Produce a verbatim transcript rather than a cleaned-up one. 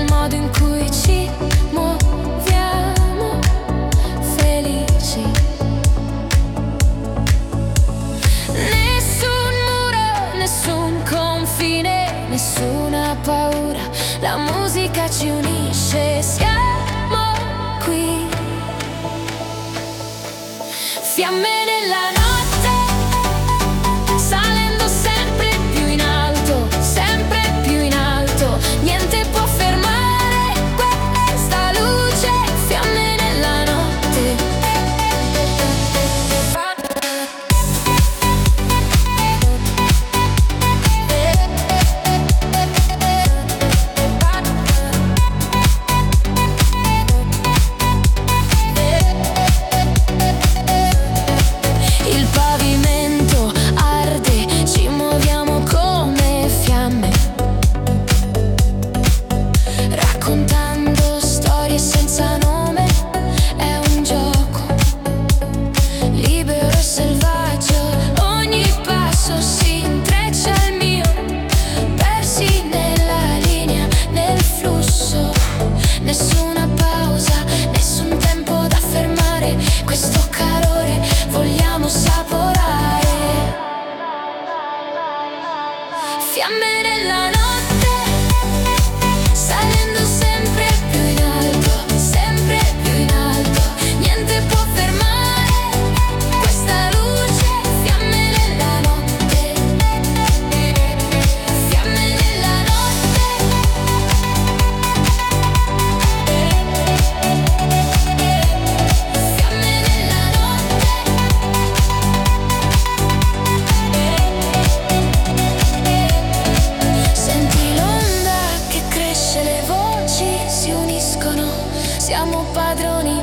modo in cui ci muoviamo felici. Nessun muro, nessun confine, nessuna paura, la musica ci unisce, siamo qui. Fiamme nella notte, salendo sempre più in alto, sempre più in alto, niente può fermare questa luce, fiamme nella notte. Il pavimento arde, ci muoviamo come fiamme, raccontando storie senza nome. È un gioco libero e selvaggio, ogni passo si intreccia al mio, persi nella linea, nel flusso. Nessuna pausa, nessun tempo da fermare, questo calore vogliamo assaporare. Fiamme nella notte, salendo sempre più in alto, sempre più in alto, niente può fermare questa luce. Fiamme nella notte, fiamme nella notte, fiamme nella notte. Senti l'onda che cresce, le voci si uniscono, siamo padroni